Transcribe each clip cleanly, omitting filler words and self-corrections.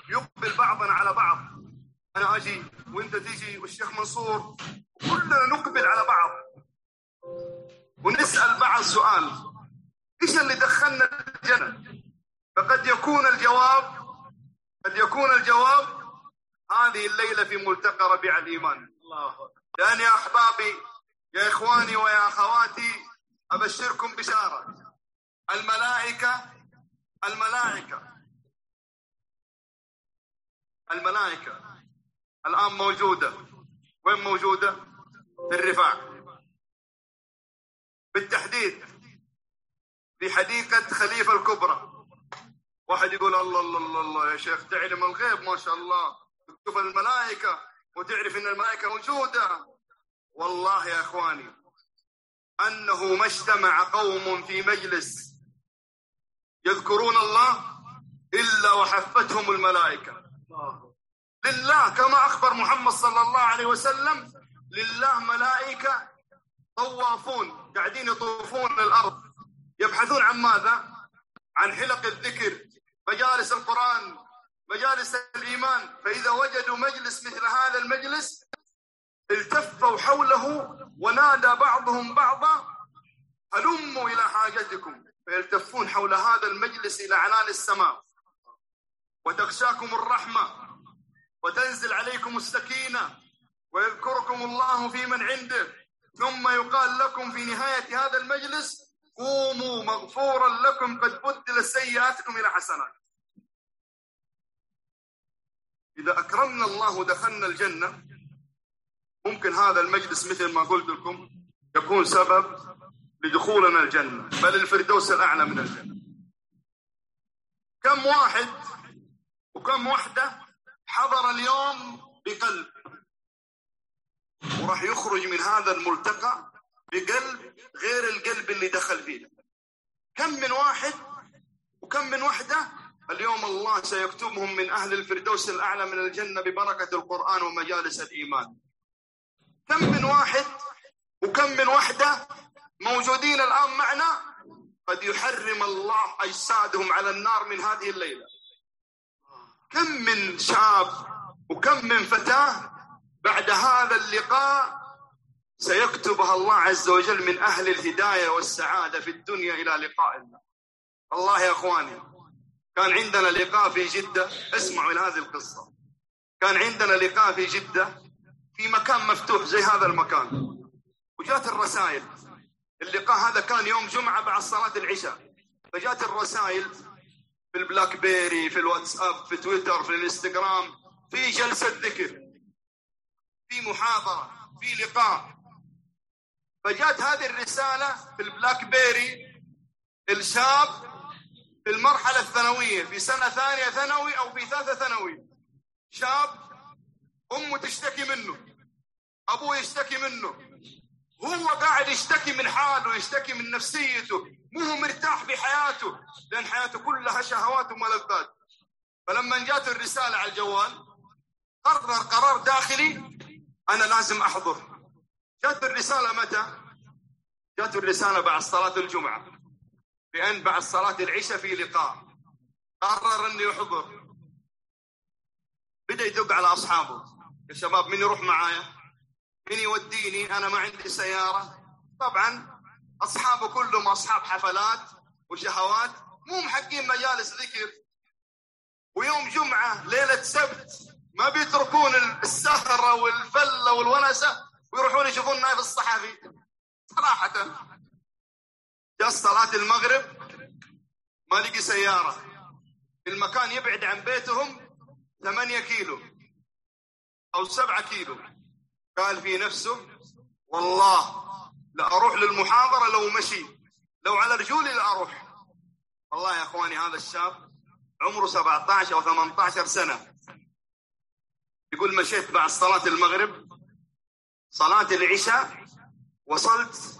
يقبل بعضنا على بعض، أنا أجي وأنت تيجي والشيخ منصور، كلنا نقبل على بعض ونسأل بعض سؤال: إيش اللي دخلنا الجنة؟ فقد يكون الجواب هذه الليلة في ملتقى ربيع الإيمان. لأن يا أحبابي، يا إخواني ويا أخواتي، أبشركم بشارة: الملائكة الآن موجودة. وين موجودة؟ في الرفاع، بالتحديد في حديقة خليفة الكبرى. واحد يقول: الله الله الله يا شيخ، تعلم الغيب ما شاء الله، تشوف الملائكة وتعرف إن الملائكة موجودة. والله يا إخواني، أنه ما اجتمع قوم في مجلس يذكرون الله إلا وحفتهم الملائكة. لله، كما أخبر محمد صلى الله عليه وسلم: لله ملائكة طوافون قاعدين يطوفون الأرض، يبحثون عن ماذا؟ عن حلق الذكر، مجالس القرآن، مجالس الإيمان. فإذا وجدوا مجلس مثل هذا المجلس التفوا حوله ونادى بعضهم بعضا: هلموا إلى حاجتكم. فيلتفون حول هذا المجلس إلى عنان السماء، وتغشاكم الرحمة وتنزل عليكم السكينة ويذكركم الله في من عنده، ثم يقال لكم في نهاية هذا المجلس: قوموا مغفورا لكم قد بدل سيئاتكم إلى حسنات. إذا أكرمنا الله ودخلنا الجنة، ممكن هذا المجلس مثل ما قلت لكم يكون سبب لدخولنا الجنة، بل الفردوس الأعلى من الجنة. كم واحد وكم وحدة حضر اليوم بقلب وراح يخرج من هذا الملتقى بقلب غير القلب اللي دخل فيه؟ كم من واحد وكم من وحدة اليوم الله سيكتبهم من أهل الفردوس الأعلى من الجنة ببركة القرآن ومجالس الإيمان. كم من واحد وكم من وحدة موجودين الآن معنا قد يحرم الله أجسادهم على النار من هذه الليلة. كم من شاب وكم من فتاة بعد هذا اللقاء سيكتبها الله عز وجل من أهل الهداية والسعادة في الدنيا إلى لقاء الله. الله يا أخواني، كان عندنا لقاء في جدة، اسمعوا إلى هذه القصة. كان عندنا لقاء في جدة في مكان مفتوح زي هذا المكان، وجات الرسائل. اللقاء هذا كان يوم جمعة بعد صلاة العشاء، فجات الرسائل في البلاك بيري، في الواتساب، في تويتر، في الانستغرام: في جلسة ذكر، في محاضرة، في لقاء. فجات هذه الرسالة في البلاك بيري الشاب في المرحلة الثانوية، في سنة ثانية ثانوي أو في ثالثة ثانوي، شاب أمه تشتكي منه، أبوه يشتكي منه، هو قاعد يشتكي من حاله، يشتكي من نفسيته، مو هو مرتاح بحياته، لأن حياته كلها شهوات وملذات. فلما جاءت الرسالة على الجوال قرر قرار داخلي: أنا لازم أحضر. جاءت الرسالة متى؟ جاءت الرسالة بعد صلاة الجمعة، بأن بعد صلاة العشاء في لقاء. قرر أنه يحضر. بدأ يدق على أصحابه: يا شباب من يروح معايا؟ من يوديني؟ أنا ما عندي سيارة. طبعا أصحابه كلهم أصحاب حفلات وشهوات، مو محقين مجالس ذكر. ويوم جمعة ليلة سبت ما بيتركون السهرة والفلة والونسة ويروحون يشوفون نايف الصحفي صراحة. جاء صلاة المغرب ما لقي سيارة، المكان يبعد عن بيتهم 8 كيلو أو 7 كيلو. قال في نفسه: والله لا أروح للمحاضرة لو مشي، لو على رجولي لا أروح. والله يا أخواني، هذا الشاب عمره 17 أو 18 سنة، يقول: مشيت بعد صلاة المغرب، صلاة العشاء، وصلت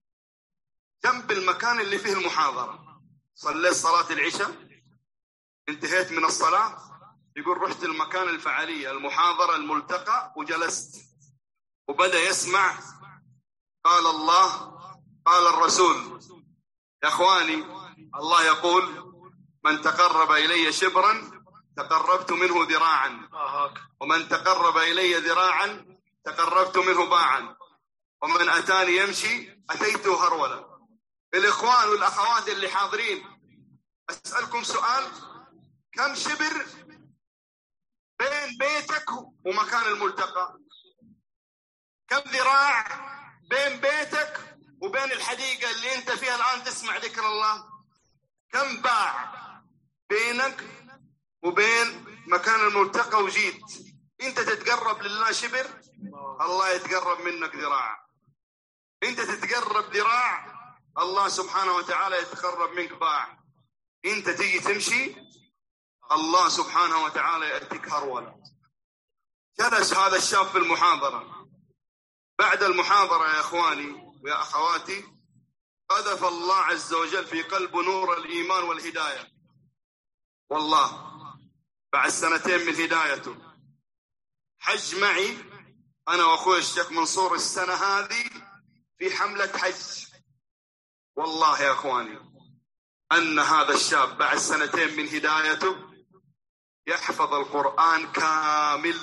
جنب المكان اللي فيه المحاضرة، صليت صلاة العشاء، انتهيت من الصلاة، يقول رحت المكان الفعالية، المحاضرة، الملتقى، وجلست وبدأ يسمع قال الله قال الرسول. يا أخواني، الله يقول: من تقرب إلي شبرا تقربت منه ذراعا، ومن تقرب إلي ذراعا تقربت منه باعا، ومن أتاني يمشي أتيته هرولا. الإخوان والأخوات اللي حاضرين، أسألكم سؤال: كم شبر بين بيتك ومكان الملتقى؟ كم ذراع بين بيتك وبين الحديقة اللي أنت فيها الآن تسمع ذكر الله؟ كم باع بينك وبين مكان الملتقى وجيت؟ أنت تتقرب لله شبر، الله يتقرب منك ذراع. أنت تتقرب ذراع، الله سبحانه وتعالى يتقرب منك باع. أنت تيجي تمشي، الله سبحانه وتعالى يأتيك هرولا. جلس هذا الشاب في المحاضرة. بعد المحاضرة يا إخواني ويا أخواتي، قذف الله عز وجل في قلبه نور الإيمان والهداية. والله بعد 2 من هدايته حج معي أنا وأخوي الشيخ منصور السنة هذه في حملة حج. والله يا أخواني أن هذا الشاب بعد 2 من هدايته يحفظ القرآن كامل.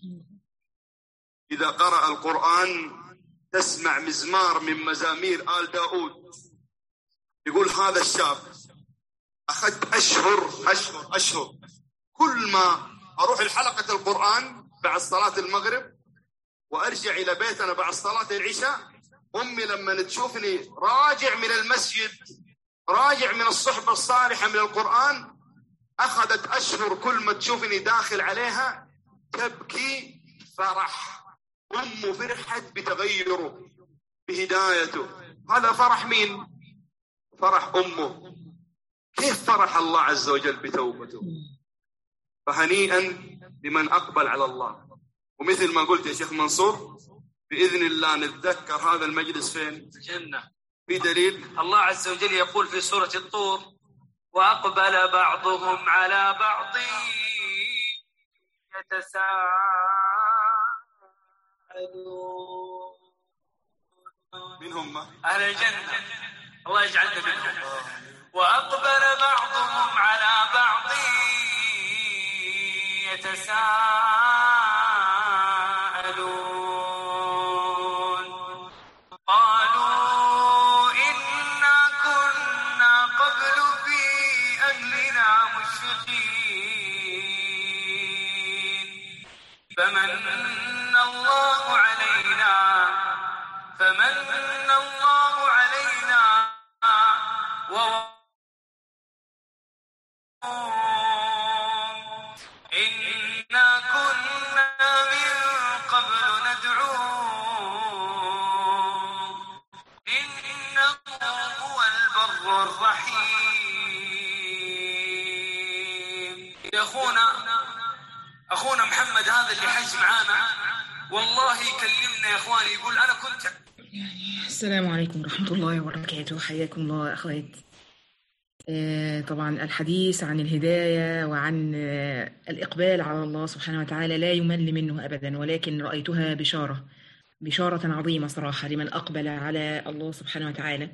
إذا قرأ القرآن تسمع مزمار من مزامير آل داود. يقول هذا الشاب أخذت أشهر كل ما أروح الحلقة القرآن بعد صلاة المغرب وأرجع إلى بيتنا بعد صلاة العشاء، أمي لما تشوفني راجع من المسجد، راجع من الصحبة الصالحة من القرآن، أخذت أشهر كل ما تشوفني داخل عليها تبكي فرح. أمه فرحت بتغيره بهدايته. هذا فرح مين؟ فرح أمه. كيف فرح الله عز وجل بتوبته؟ فهنيئا لمن أقبل على الله. ومثل ما قلت يا شيخ منصور، بإذن الله نتذكر هذا المجلس فين؟ الجنة. في دليل الله عز وجل يقول في سورة الطور: وأقبل بعضهم على بعض يتساءلون. منهم أهل الجنة، الله يجعلنا منهم. وأقبل بعضهم على بعض يتساءلون. قالوا إنا كنا قبل في أهلنا مشفقين فمن الله علينا إنا كنا من قبل ندعوه إنه هو البر الرحيم. يا أخونا محمد هذا اللي حج معانا والله يكلمنا يا إخواني، يقول أنا كنت. السلام عليكم ورحمة الله وبركاته. حياكم الله أخوات. طبعا الحديث عن الهداية وعن الإقبال على الله سبحانه وتعالى لا يمل منه أبدا، ولكن رأيتها بشارة عظيمة صراحة لمن أقبل على الله سبحانه وتعالى،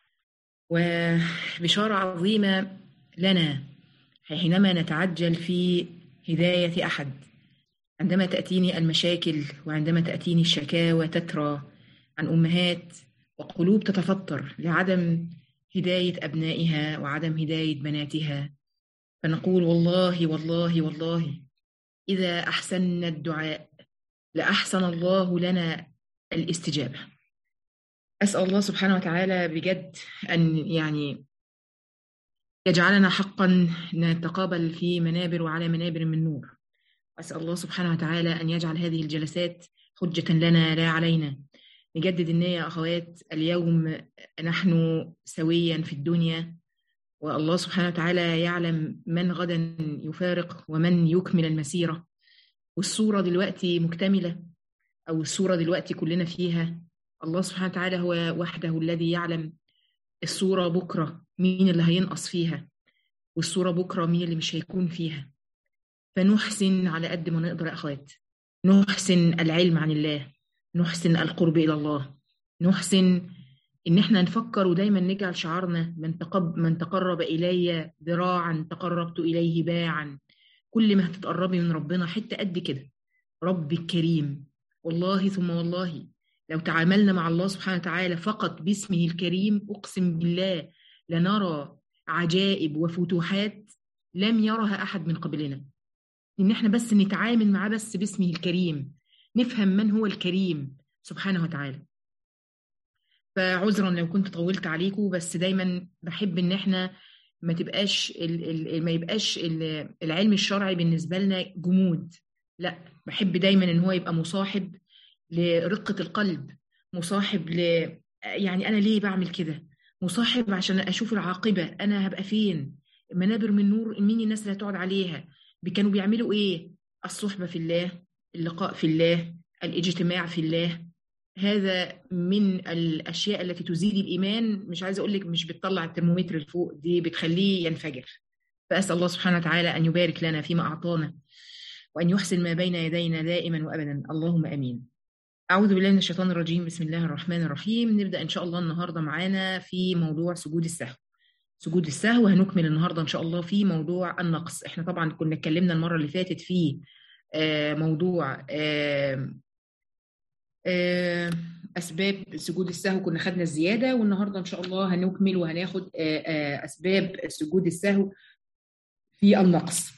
وبشارة عظيمة لنا حينما نتعجل في هداية أحد. عندما تأتيني المشاكل وعندما تأتيني الشكاوى تترى عن أمهات وقلوب تتفطر لعدم هداية أبنائها وعدم هداية بناتها، فنقول والله والله والله إذا أحسننا الدعاء لأحسن الله لنا الاستجابة. أسأل الله سبحانه وتعالى بجد أن يجعلنا حقا نتقابل في منابر وعلى منابر من نور. أسأل الله سبحانه وتعالى أن يجعل هذه الجلسات حجة لنا لا علينا. نجدد النية أخوات، اليوم نحن سويا في الدنيا، والله سبحانه وتعالى يعلم من غدا يفارق ومن يكمل المسيرة، والصورة دلوقتي مكتملة، أو الصورة دلوقتي كلنا فيها. الله سبحانه وتعالى هو وحده الذي يعلم الصورة بكرة مين اللي هينقص فيها، والصورة بكرة مين اللي مش هيكون فيها. فنحسن على قد ما نقدر أخوات، نحسن العلم عن الله، نحسن القرب إلى الله، نحسن إن احنا نفكر ودايما نجعل شعارنا من تقرب إلي ذراعا تقربت إليه باعا، كل ما هتتقربي من ربنا حتة قد كده. رب الكريم، والله ثم والله لو تعاملنا مع الله سبحانه وتعالى فقط باسمه الكريم، أقسم بالله لنرى عجائب وفتوحات لم يرها أحد من قبلنا. إن احنا بس نتعامل معاه بس باسمه الكريم، نفهم من هو الكريم سبحانه وتعالى. فعذرا لو كنت طولت عليكم، بس دايما بحب ان احنا ما تبقاش ما يبقاش العلم الشرعي بالنسبة لنا جمود. لا، بحب دايما ان هو يبقى مصاحب لرقة القلب، مصاحب يعني انا ليه بعمل كده، مصاحب عشان اشوف العاقبة، انا هبقى فين، منابر من نور مين الناس اللي هتقعد عليها، كانوا بيعملوا ايه، الصحبة في الله، اللقاء في الله، الاجتماع في الله. هذا من الأشياء التي تزيد الإيمان. مش عايزة أقول لك مش بتطلع الترمومتر لفوق، دي بتخليه ينفجر. فأسأل الله سبحانه وتعالى أن يبارك لنا فيما أعطانا، وأن يحسن ما بين يدينا دائما وأبدا، اللهم أمين. أعوذ بالله من الشيطان الرجيم، بسم الله الرحمن الرحيم. نبدأ إن شاء الله النهاردة معانا في موضوع سجود السهو. سجود السهو هنكمل النهاردة إن شاء الله في موضوع النقص. إحنا طبعا كنا اتكلمنا المرة اللي فاتت في موضوع أسباب سجود السهو، كنا خدنا الزيادة، والنهاردة إن شاء الله هنكمل وهناخد أسباب سجود السهو في النقص.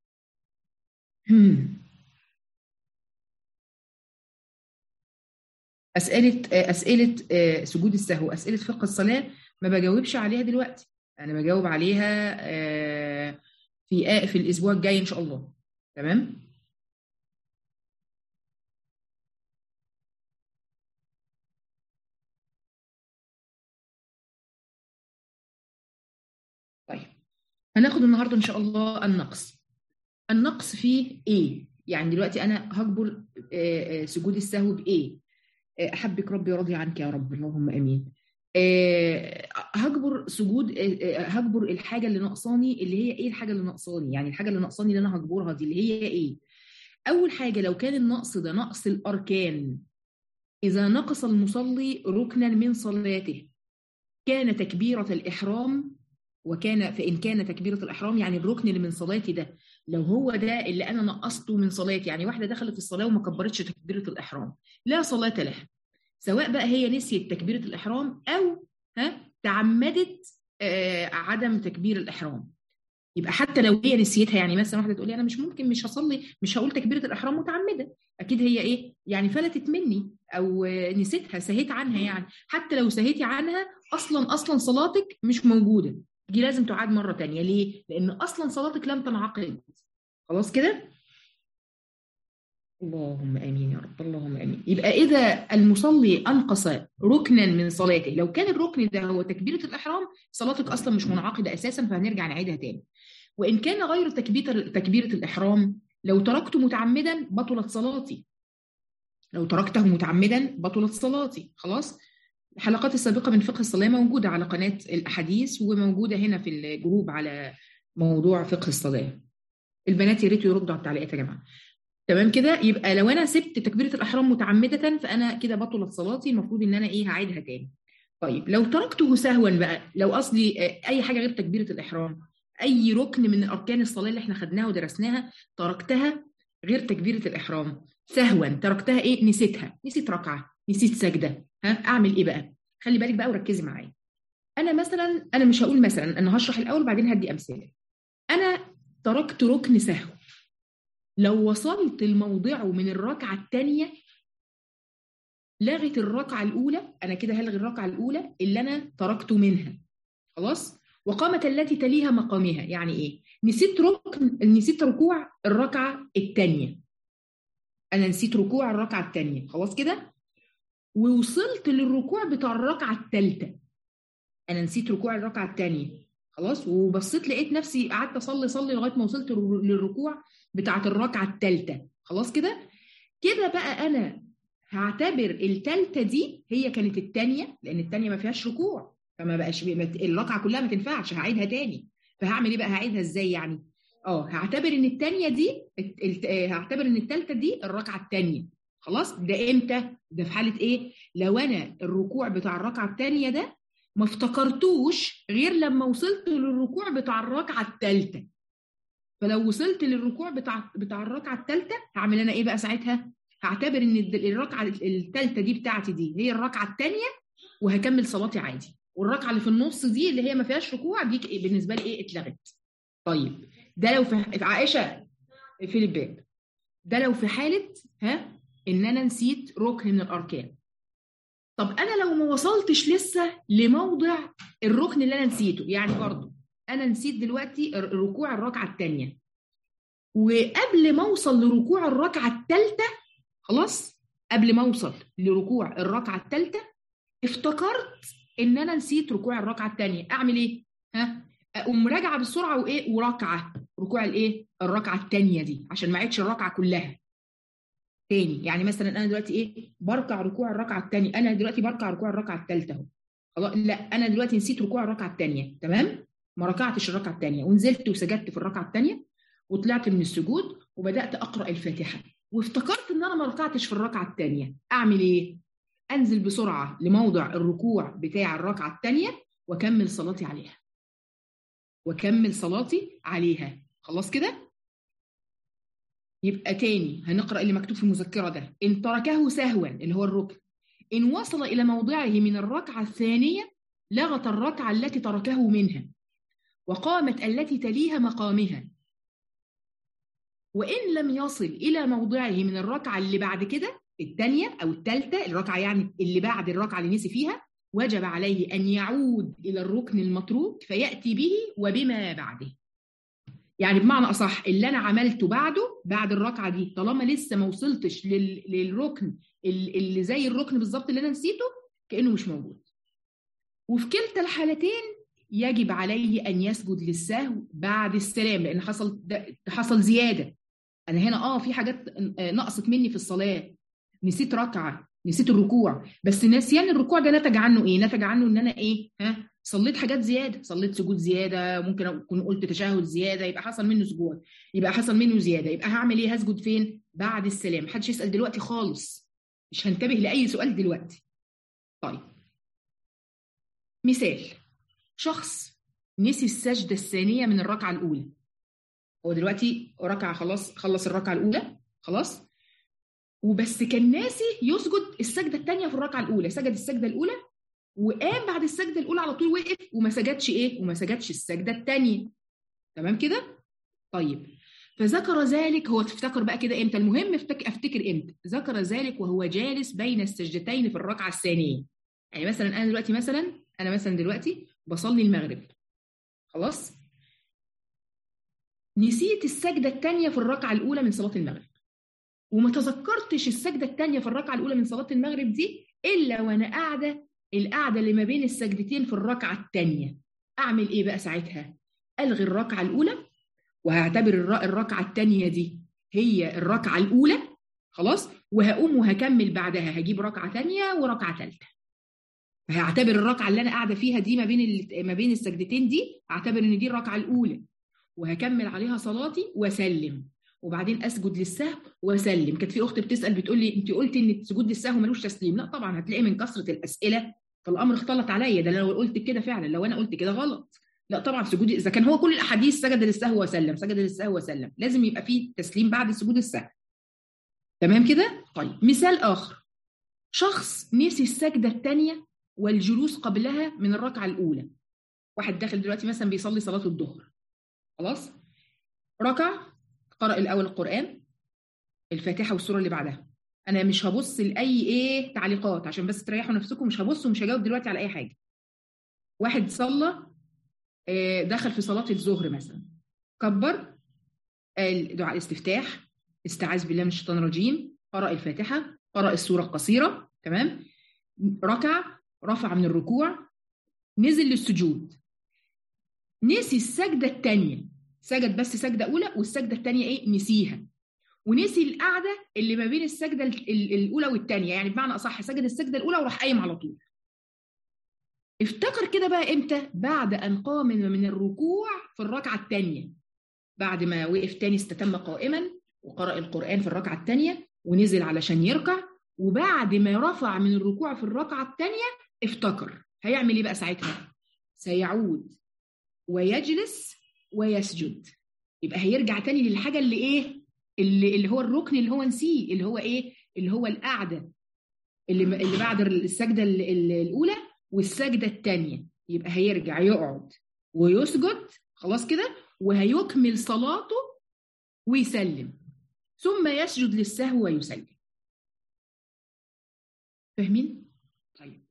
أسئلة سجود السهو، أسئلة فقه الصلاة ما بجاوبش عليها دلوقتي، أنا بجاوب عليها في الأسبوع الجاي إن شاء الله. تمام؟ طيب، هناخد النهارده ان شاء الله النقص. النقص فيه ايه؟ يعني دلوقتي انا هجبر سجود السهو بايه؟ احبك ربي راضي عنك يا رب، اللهم امين. هجبر سجود، هجبر الحاجه اللي ناقصاني، اللي هي ايه الحاجه اللي ناقصاني؟ يعني الحاجه اللي ناقصاني اللي انا هجبرها دي اللي هي ايه؟ اول حاجه، لو كان النقص ده نقص الاركان، اذا نقص المصلي ركنا من صلاته كان تكبيره الاحرام، فإن كان تكبيرة الإحرام يعني الركن اللي من صلاتي ده، لو هو ده اللي أنا نقصته من صلاتي، يعني واحدة دخلت الصلاة وما كبرتش تكبيرة الإحرام، لا صلاة لها، سواء بقى هي نسيت تكبيرة الإحرام أو تعمدت عدم تكبير الإحرام. يبقى حتى لو هي نسيتها، يعني مثلا واحدة تقول لي أنا مش هصلي، مش هقول تكبيرة الإحرام متعمدة، أكيد هي إيه يعني فلتت مني أو نسيتها، سهيت عنها. يعني حتى لو سهيتي عنها أصلا صلاتك مش موجودة، دي لازم تعاد مرة تانية. ليه؟ لأن أصلا صلاتك لم تنعقد. خلاص كده؟ اللهم آمين يا رب، اللهم آمين. يبقى إذا المصلي أنقص ركنا من صلاته، لو كان الركن ده هو تكبيرة الإحرام، صلاتك أصلا مش منعقدة أساسا، فهنرجع نعيدها تاني. وإن كان غير تكبيرة الإحرام، لو تركته متعمدا بطلت صلاتي، لو تركته متعمدا بطلت صلاتي. خلاص؟ الحلقات السابقة من فقه الصلاة موجودة على قناة الأحاديث، وموجودة هنا في الجروب على موضوع فقه الصلاة. البنات يا ريت يردوا على التعليقات يا جماعة. تمام كده؟ يبقى لو أنا سبت تكبيرة الإحرام متعمدة فأنا كده بطلت صلاتي، المفروض إن أنا هعيدها تاني. طيب لو تركته سهوا بقى، لو قصدي أي حاجة غير تكبيرة الإحرام، أي ركن من أركان الصلاة اللي احنا خدناها ودرسناها تركتها غير تكبيرة الإحرام سهوا، تركتها نسيتها، نسيت ركعة، نسيت سجدة، أعمل إيه بقى؟ خلي بالك بقى وركزي معايا. أنا مش هقول مثلا، أنا هشرح الأول وبعدين هدي أمثلة. أنا تركت ركن سهو، لو وصلت الموضع من الركعة الثانية لغت الركعة الأولى، أنا كده هلغي الركعة الأولى اللي أنا تركت منها. خلاص؟ وقامت التي تليها مقامها. يعني إيه؟ نسيت ركوع الركعة الثانية، أنا نسيت ركوع الركعة الثانية. خلاص كده؟ ووصلت للركوع بتاع الركعة الثالثة، أنا نسيت ركوع الركعة الثانية. خلاص؟ وبصيت لقيت نفسي قعدت أصلي لغاية ما وصلت للركوع بتاعة الركعة الثالثة. خلاص كده؟ كده بقى أنا هعتبر الثالثة دي هي كانت الثانية، لأن الثانية ما فيهاش ركوع، فما بقاش الركعة كلها ما تنفعش، هعيدها تاني. فهعمل إيه بقى؟ هعيدها إزاي يعني؟ هعتبر إن الثانية دي هعتبر إن الثالثة دي الركعة الثانية. خلاص؟ ده إمتى؟ ده في حالة إيه؟ لو أنا الركوع بتاع الركعة الثانية ده ما افتكرتوش غير لما وصلت للركوع بتاع الركعة الثالثة. فلو وصلت للركوع بتاع الركعه الثالثه هعمل انا ايه بقى ساعتها؟ هعتبر ان الركعه الثالثه دي بتاعتي دي هي الركعه الثانيه، وهكمل صلاتي عادي، والركعه اللي في النص دي اللي هي ما فيهاش ركوع دي بالنسبه لي ايه؟ اتلغت. طيب ده لو في عائشه في الباب، ده لو في حاله ان انا نسيت ركن من الاركان. طب انا لو ما وصلتش لسه لموضع الركن اللي انا نسيته، يعني برضو انا نسيت دلوقتي ركوع الركعه الثانيه، وقبل ما اوصل لركوع الركعه الثالثه، خلاص قبل ما اوصل لركوع الركعه الثالثه افتكرت ان انا نسيت ركوع الركعه الثانيه، اعمل ايه؟ اقوم راجعه بسرعه وايه؟ وركعه ركوع الايه؟ الركعه الثانيه دي، عشان ما عيدش الركعه كلها تاني. يعني مثلا انا دلوقتي ايه؟ بركع ركوع الركعه الثانيه، انا دلوقتي بركع ركوع الركعه الثالثه اهو، خلاص لا انا دلوقتي نسيت ركوع الركعه الثانيه، تمام؟ ما ركعتش الركعه الثانيه، ونزلت وسجدت في الركعه الثانيه، وطلعت من السجود وبدات اقرا الفاتحه، وافتكرت ان انا ما ركعتش في الركعه الثانيه، اعمل ايه؟ انزل بسرعه لموضع الركوع بتاع الركعه الثانيه واكمل صلاتي عليها، خلاص كده؟ يبقى تاني هنقرأ اللي مكتوب في المذكرة ده. إن تركه سهوا اللي هو الركن، إن وصل إلى موضعه من الركعة الثانية لغت الركعة التي تركه منها، وقامت التي تليها مقامها، وإن لم يصل إلى موضعه من الركعة اللي بعد كده الثانية أو الثالثة، الركعة يعني اللي بعد الركعة اللي نسي فيها، وجب عليه أن يعود إلى الركن المتروك فيأتي به وبما بعده. يعني بمعنى أصح اللي أنا عملته بعد الركعة دي، طالما لسه ما وصلتش للركن اللي زي الركن بالظبط اللي أنا نسيته، كأنه مش موجود. وفي كلتا الحالتين يجب عليه أن يسجد للسهو بعد السلام، لأن حصل زيادة. أنا هنا في حاجات نقصت مني في الصلاة، نسيت ركعة، نسيت الركوع، بس نسيان الركوع ده نتج عنه إيه؟ نتج عنه إن أنا إيه؟ صليت حاجات زيادة، صليت سجود زيادة، ممكن أكون قلت تشهد زيادة، يبقى حصل منه سجود، يبقى حصل منه زيادة، يبقى هعمل إيه؟ هسجد فين؟ بعد السلام. محدش يسأل دلوقتي خالص، مش هنتبه لأي سؤال دلوقتي. طيب مثال، شخص نسي السجدة الثانية من الركعة الأولى، هو دلوقتي ركعة خلص الركعة الأولى خلاص، وبس كان ناسي يسجد السجدة الثانية في الركعة الأولى، سجد السجدة الأولى وقام بعد السجدة الأولى على طول وقف وما سجدش إيه؟ وما سجدش السجدة الثانية، تمام كده؟ طيب فذكر ذلك، هو تفتكر بقى كده إمتى؟ المهم أفتكر إمتى؟ ذكر ذلك وهو جالس بين السجدتين في الركعة الثانية. يعني مثلا أنا دلوقتي بصلي المغرب، خلاص؟ نسيت السجدة الثانية في الركعة الأولى من صلاة المغرب، وما تذكرتش السجدة الثانية في الركعة الأولى من صلاة المغرب دي إلا وأنا القعدة اللي ما بين السجدتين في الركعة الثانية. أعمل إيه بقى ساعتها؟ ألغي الركعة الأولى وهعتبر الركعة الثانية دي هي الركعة الأولى، خلاص؟ وهقوم وهكمل بعدها، هجيب ركعة ثانية وركعة ثالثة، فهعتبر الركعة اللي أنا قاعدة فيها دي ما بين السجدتين دي، أعتبر إن دي الركعة الأولى، وهكمل عليها صلاتي وسلم، وبعدين اسجد للسهو واسلم. كانت في اخت بتسال بتقول لي انت قلتي ان السجود للسهو ملوش تسليم. لا طبعا، هتلاقي من كثره الاسئله فالامر اختلط عليا، ده لو قلت كده فعلا، لو انا قلت كده غلط. لا طبعا سجود، اذا كان هو كل الاحاديث سجد للسهو وسلم، لازم يبقى فيه تسليم بعد سجود السهو، تمام كده؟ طيب مثال اخر، شخص نسي السجده الثانيه والجلوس قبلها من الركعه الاولى. واحد داخل دلوقتي مثلا بيصلي صلاه الظهر، خلاص؟ ركع، قرأ الأول القرآن، الفاتحة والسورة اللي بعدها. أنا مش هبص لأي تعليقات عشان بس تريحوا نفسكم، مش هبص ومش هجاوب دلوقتي على أي حاجة. واحد صلى دخل في صلاة الظهر مثلا، كبر، قال دعاء الاستفتاح، استعاذ بالله من الشيطان الرجيم، قرأ الفاتحة، قرأ السورة القصيرة، تمام؟ ركع، رفع من الركوع، نزل للسجود، نسي السجدة الثانية، سجد بس سجدة أولى والسجدة الثانية نسيها، ونسي القعدة اللي ما بين السجدة الأولى والثانية، يعني بمعنى أصح سجد السجدة الأولى وراح قايم على طول. افتكر كده بقى إمتى؟ بعد أن قام من الركوع في الركعة الثانية، بعد ما وقف تاني استتم قائما وقرأ القرآن في الركعة الثانية ونزل علشان يركع، وبعد ما رفع من الركوع في الركعة الثانية افتكر، هيعمل إيه بقى ساعتها؟ سيعود ويجلس ويسجد. يبقى هيرجع تاني للحاجه اللي ايه، اللي هو الركن اللي هو نسيه، اللي هو ايه، اللي هو القعده اللي بعد السجده الاولى والسجده الثانيه. يبقى هيرجع يقعد ويسجد خلاص كده، وهيكمل صلاته ويسلم، ثم يسجد للسهو ويسلم. فاهمين؟ طيب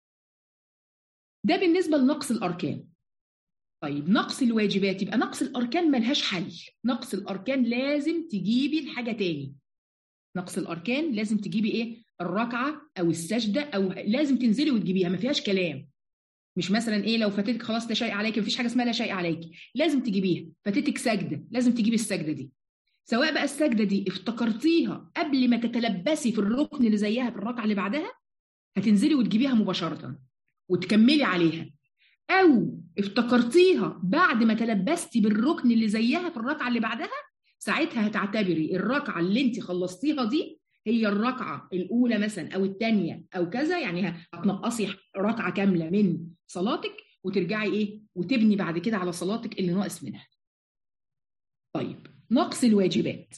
ده بالنسبه لنقص الاركان. طيب نقص الواجبات، يبقى نقص الاركان ملهاش حل. نقص الاركان لازم تجيبي الحاجه تاني. نقص الاركان لازم تجيبي ايه؟ الركعه او السجده، او لازم تنزلي وتجيبيها، ما فيهاش كلام. مش مثلا ايه لو فاتتك خلاص لا شيء عليك، مفيش حاجه اسمها لا شيء عليك، لازم تجيبيها. فاتتك سجده لازم تجيبي السجده دي، سواء بقى السجده دي افتكرتيها قبل ما تتلبسي في الركن اللي زيها في الركعه اللي بعدها، هتنزلي وتجيبيها مباشره وتكملي عليها، او افتكرتيها بعد ما تلبستي بالركن اللي زيها في الركعه اللي بعدها، ساعتها هتعتبري الركعه اللي انت خلصتيها دي هي الركعه الاولى مثلا او الثانيه او كذا، يعني هتنقصي ركعه كامله من صلاتك وترجعي ايه وتبني بعد كده على صلاتك اللي ناقص منها. طيب نقص الواجبات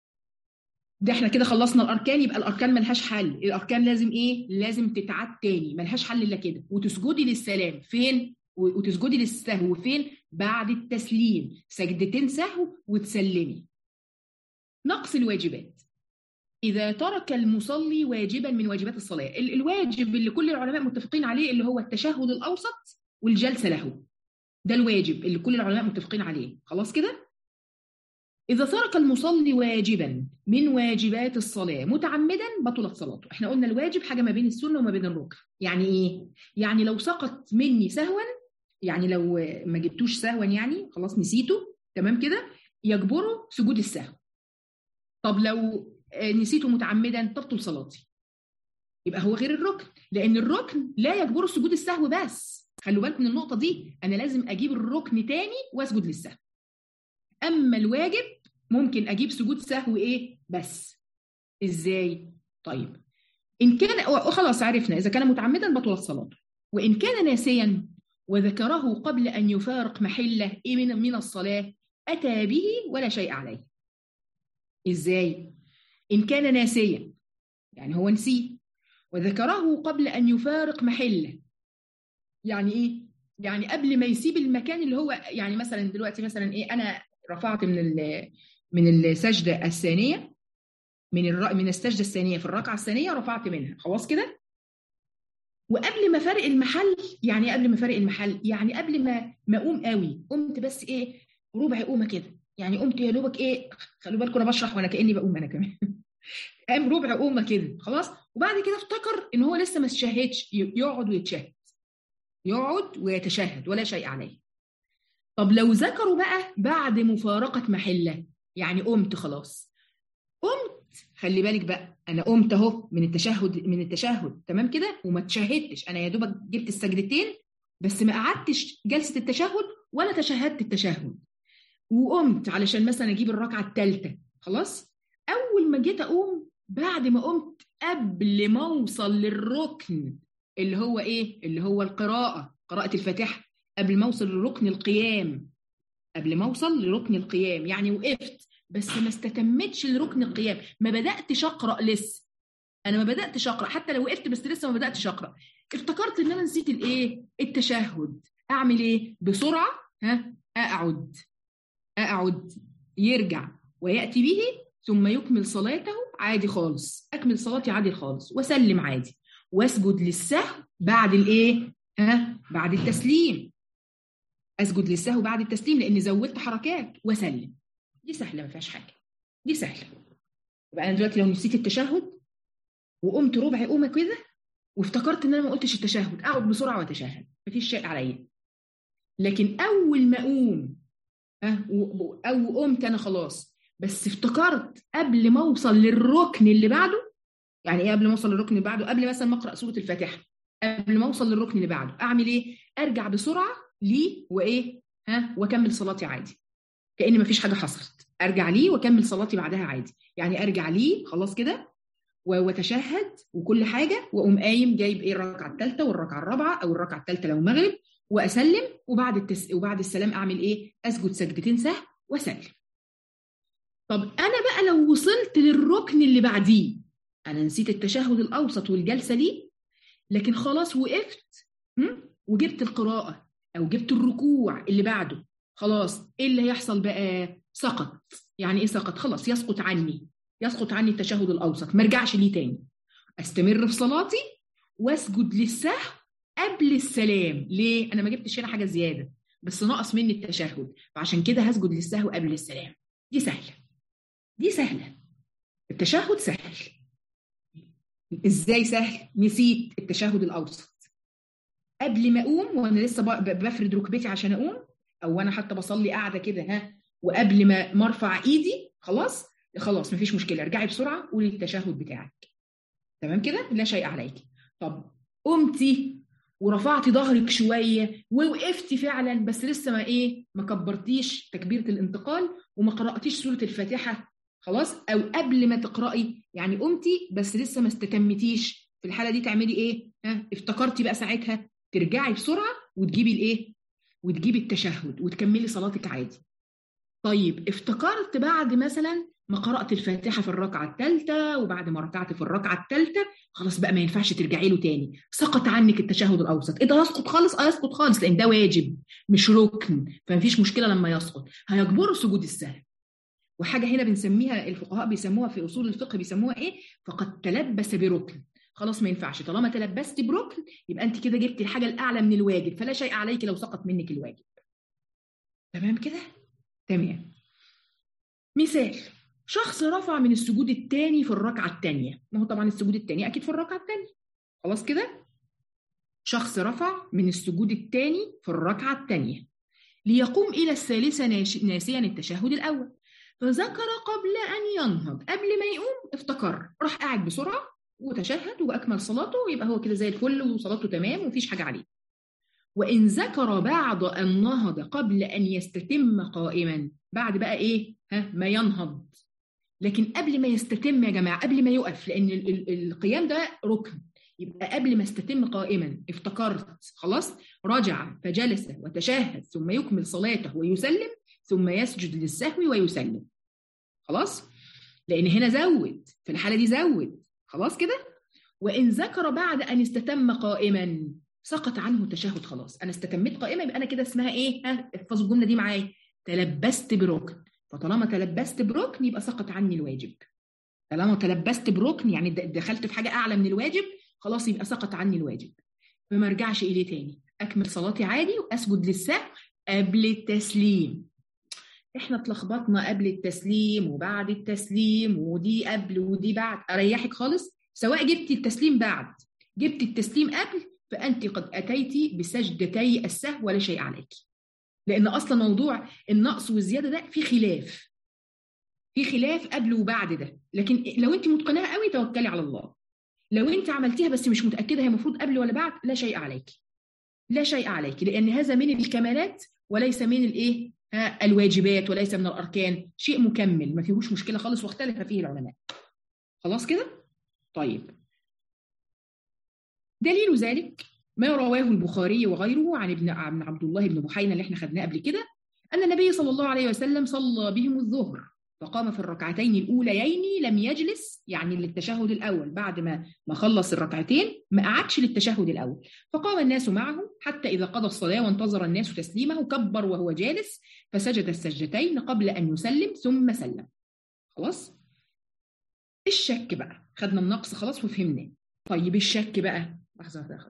ده احنا كده خلصنا الاركان. يبقى الاركان ملهاش حل، الاركان لازم ايه؟ لازم تتعاد تاني، ملهاش حل الا كده. وتسجدي للسلام فين؟ وتسجدي للسهو فين؟ بعد التسليم، سجدتين سهو وتسلمي. نقص الواجبات، إذا ترك المصلي واجبا من واجبات الصلاة، الواجب اللي كل العلماء متفقين عليه اللي هو التشهد الأوسط والجلسة له، ده الواجب اللي كل العلماء متفقين عليه خلاص كده. إذا ترك المصلي واجبا من واجبات الصلاة متعمدا بطلت صلاته. احنا قلنا الواجب حاجة ما بين السنة وما بين الركن. يعني إيه؟ يعني لو سقط مني سهوا، يعني لو ما جبتوش سهوا يعني خلاص نسيته تمام كده، يجبره سجود السهو. طب لو نسيته متعمدا تبطل صلاتي. يبقى هو غير الركن، لأن الركن لا يجبره سجود السهو بس. خلوا بالكم من النقطة دي، أنا لازم أجيب الركن تاني وأسجد للسهو. أما الواجب ممكن أجيب سجود سهو إيه بس. إزاي؟ طيب إن كان خلاص عرفنا إذا كان متعمدا بطلت صلاته، وإن كان ناسيا وذكره قبل أن يفارق محله من الصلاة أتى به ولا شيء عليه. إزاي؟ إن كان ناسيا يعني هو نسيه وذكره قبل أن يفارق محله، يعني إيه؟ يعني قبل ما يسيب المكان اللي هو، يعني مثلا دلوقتي مثلا إيه، أنا رفعت من السجدة الثانية، من السجدة الثانية في الركعة الثانية رفعت منها خلاص كده، وقبل ما فارق المحل، يعني قبل ما فارق المحل يعني قبل ما أقوم قوي، قمت بس إيه ربع قومة كده، يعني قمت يا دوبك إيه، خلوا بالكم أنا بشرح وأنا كأني بقوم أنا كمان قام ربع قومة كده خلاص، وبعد كده افتكر إن هو لسه ما تشهدش، يقعد ويتشهد، يقعد ويتشهد ولا شيء عليه. طب لو ذكروا بقى بعد مفارقة محله، يعني قمت خلاص، قمت خلي بالك بقى، أنا قمت أهو من التشهد تمام كده وما تشهدتش، أنا يا دوبك جبت السجدتين بس ما قعدتش جلسة التشهد ولا تشهدت التشهد، وقمت علشان مثلا أجيب الركعة الثالثة خلاص. أول ما جيت أقوم بعد ما قمت قبل ما أوصل للركن اللي هو إيه؟ اللي هو قراءة الفاتحة، قبل ما أوصل لركن القيام، قبل ما أوصل لركن القيام يعني وقفت بس ما استتمتش لركن القيام، ما بدأتش أقرأ لسه، أنا ما بدأتش أقرأ حتى لو وقفت بس لسه ما بدأتش أقرأ، افتكرت إن أنا نسيت الإيه؟ التشهد. أعمل إيه؟ بسرعة أقعد يرجع ويأتي به ثم يكمل صلاته عادي خالص، أكمل صلاتي عادي خالص وسلم عادي، واسجد للسهو بعد الإيه؟ بعد التسليم، أسجد للسهو بعد التسليم لأني زودت حركات وسلم. دي سهلة ما فيهاش حاجة، دي سهلة. يبقى أنا دلوقتي لو نسيت التشهد وقمت ربع قومة كده وافتكرت إن أنا ما قلتش التشهد، أقعد بسرعة وأتشهد مفيش شيء عليا. لكن أول ما أقوم أو قمت أنا خلاص بس افتكرت قبل ما أوصل للركن اللي بعده، يعني إيه قبل ما أوصل للركن اللي بعده؟ قبل مثلا ما أقرأ سورة الفاتحة، قبل ما أوصل للركن اللي بعده أعمل إيه؟ أرجع بسرعة ليه وإيه؟ وأكمل صلاتي عادي كأن مفيش حاجة حصلت، أرجع ليه وأكمل صلاتي بعدها عادي، يعني أرجع ليه خلاص كده وتشهد وكل حاجة، وأقوم قايم جايب إيه الركعة الثالثة والركعة الرابعة أو الركعة الثالثة لو مغرب وأسلم، وبعد السلام أعمل إيه؟ أسجد سجدتين سهو وأسلم. طب أنا بقى لو وصلت للركن اللي بعديه، أنا نسيت التشهد الأوسط والجلسة ليه، لكن خلاص وقفت وجبت القراءة أو جبت الركوع اللي بعده، خلاص إيه اللي هيحصل بقى؟ سقط. يعني إيه سقط؟ خلاص يسقط عني التشهد الأوسط، ما ارجعش ليه تاني، أستمر في صلاتي وأسجد للسهو قبل السلام. ليه؟ أنا ما جبتش هنا حاجة زيادة، بس نقص مني التشهد، فعشان كده هسجد للسهو قبل السلام. دي سهلة. التشهد سهل. إزاي سهل؟ نسيت التشهد الأوسط قبل ما أقوم، وأنا لسه بفرد ركبتي عشان أقوم، أو أنا حتى بصلي قاعدة كده وقبل ما أرفع إيدي، خلاص مفيش مشكلة، ارجعي بسرعة قولي التشهد بتاعك. تمام كده؟ لا شيء عليك. طب قمتي ورفعتي ظهرك شوية ووقفتي فعلا، بس لسه ما كبرتيش تكبيرة الانتقال وما قرأتيش سورة الفاتحة، خلاص، أو قبل ما تقرأي، يعني قمتي بس لسه ما استتمتيش، في الحالة دي تعملي إيه؟ افتكرتي بقى ساعتها ترجعي بسرعة وتجيبي وتجيبي التشهد وتكملي صلاتك عادي. طيب افتكرت بعد مثلا ما قرأت الفاتحة في الركعة الثالثة، وبعد ما ركعت في الركعة الثالثة، خلاص بقى ما ينفعش ترجعي له تاني، سقط عنك التشهد الأوسط. إيه ده؟ يسقط خالص؟ يسقط خالص، لأن ده واجب مش ركن، فمفيش مشكلة لما يسقط، هيجبره سجود السهو. وحاجة هنا بنسميها، الفقهاء بيسموها في أصول الفقه بيسموها إيه؟ فقد تلبس بركن. خلاص ما ينفعش، طالما تلبست بركن يبقى أنت كده جبت الحاجة الأعلى من الواجب، فلا شيء عليك لو سقط منك الواجب. تمام كده؟ تمام. مثال، شخص رفع من السجود الثاني في الركعة الثانية، ما هو طبعا السجود الثاني أكيد في الركعة الثانية، خلاص كده؟ شخص رفع من السجود الثاني في الركعة الثانية ليقوم إلى الثالثة ناسيا التشهد الأول، فذكر قبل أن ينهض، قبل ما يقوم افتكر، راح قاعد بسرعة وتشهد وأكمل صلاته، ويبقى هو كده زي الفل وصلاته تمام ومفيش حاجة عليه. وإن ذكر بعد أن نهض قبل أن يستتم قائما، بعد بقى إيه؟ ما ينهض، لكن قبل ما يستتم يا جماعة، قبل ما يقف، لأن القيام ده ركن، يبقى قبل ما استتم قائما افتكرت، خلاص، رجع فجلس وتشهد ثم يكمل صلاته ويسلم ثم يسجد للسهو ويسلم، خلاص، لأن هنا زود، في الحالة دي زود، خلاص كده. وإن ذكر بعد أن استتم قائما سقط عنه التشهد، خلاص أنا استتميت قائمة، يبقى أنا كده اسمها إيه؟ احفظوا الجملة دي معايا، تلبست بركن، فطالما تلبست بركن يبقى سقط عني الواجب. طالما تلبست بركن يعني دخلت في حاجة أعلى من الواجب، خلاص يبقى سقط عني الواجب، فما ارجعش إليه تاني، أكمل صلاتي عادي وأسجد للسهو قبل التسليم. إحنا اتلخبطنا قبل التسليم وبعد التسليم، ودي قبل ودي بعد. أريحك خالص، سواء جبت التسليم بعد جبت التسليم قبل، فأنت قد أتيتي بسجدتي السهو ولا شيء عليك، لأن أصلا موضوع النقص والزيادة ده في خلاف قبل وبعد ده، لكن لو أنت متقناها قوي توكلي على الله. لو أنت عملتيها بس مش متأكدة هي المفروض قبل ولا بعد، لا شيء عليك، لأن هذا من الكمالات وليس من الإيه؟ الواجبات، وليس من الأركان، شيء مكمل ما فيهوش مشكلة خالص، واختلف فيه العلماء. خلاص كده؟ طيب، دليل ذلك ما رواه البخاري وغيره عن ابن عبد الله بن بحينة اللي احنا خدناه قبل كده، أن النبي صلى الله عليه وسلم صلى بهم الظهر، فقام في الركعتين الأوليين لم يجلس، يعني للتشهد الأول، بعد ما خلص الركعتين ما قعدش للتشهد الأول، فقام الناس معه حتى إذا قضى الصلاة وانتظر الناس تسليمه كبر وهو جالس فسجد السجدتين قبل أن يسلم ثم سلم. خلاص؟ الشك بقى، خدنا النقص خلاص وفهمناه. طيب الشك بقى، لحظة،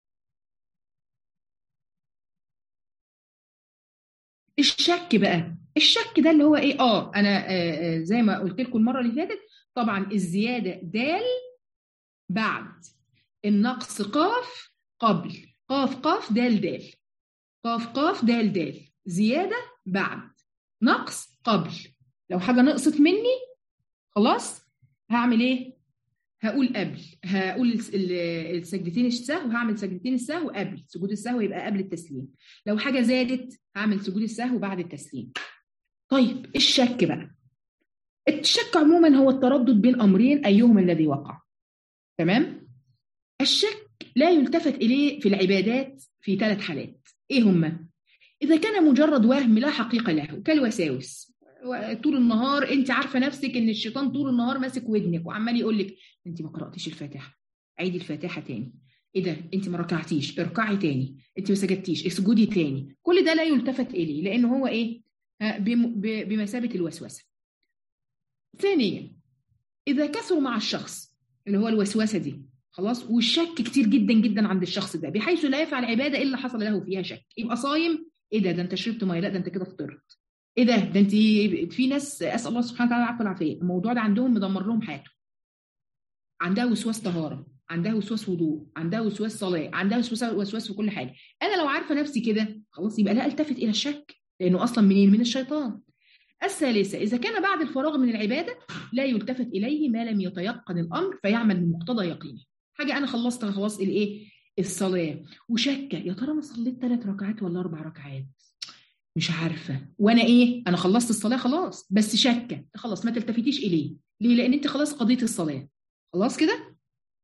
الشك ده اللي هو ايه؟ انا زي ما قلت لكم المره اللي فاتت، طبعا الزياده دال بعد، النقص قاف قبل، قاف دال، قاف دال، زياده بعد، نقص قبل. لو حاجه نقصت مني خلاص هعمل ايه؟ هقول السجدتين السهو، هعمل سجدتين السهو قبل، سجود السهو يبقى قبل التسليم. لو حاجة زادت هعمل سجود السهو بعد التسليم. طيب الشك بقى، الشك عموما هو التردد بين أمرين أيهما الذي وقع. تمام؟ الشك لا يلتفت إليه في العبادات في 3 حالات. إيه هما؟ إذا كان مجرد وهم لا حقيقة له كالوساوس، طول النهار انت عارفه نفسك ان الشيطان طول النهار ماسك ودنك وعمال يقول لك انت ما قراتيش الفاتحه، عيدي الفاتحه تاني، ايه ده انت ما ركعتيش، اركعي تاني، انت ما سجدتيش، اسجدي تاني. كل ده لا يلتفت اليه لانه هو ايه؟ بمثابه الوسوسه. ثانيا، اذا كثر مع الشخص اللي هو الوسوسه دي خلاص، والشك كتير جدا جدا عند الشخص ده بحيث لا يفعل عباده الا حصل له فيها شك، يبقى صايم، ايه ده انت شربت ميه، لا ده انت كده فطرت، ايه ده انت. في ناس اسال الله سبحانه وتعالى العفو والعافيه الموضوع ده عندهم مدمر لهم حياتهم، عندها وسواس طهاره، عندها وسواس وضوء، عندها وسواس صلاه، عندها وسواس في كل حاجه. انا لو عارفه نفسي كده خلاص يبقى لا التفت الى الشك لانه اصلا منين؟ من الشيطان. الثالثه، اذا كان بعد الفراغ من العباده لا يلتفت اليه ما لم يتيقن الامر فيعمل بمقتضى يقينه. حاجه انا خلصت خلاص الايه؟ الصلاه، وشكه يا ترى انا صليت 3 ركعات ولا 4 ركعات، مش عارفه، وانا ايه؟ انا خلصت الصلاه خلاص بس شكه، خلاص ما تلتفتيش اليه. ليه؟ لان انت خلاص قضيت الصلاه خلاص كده.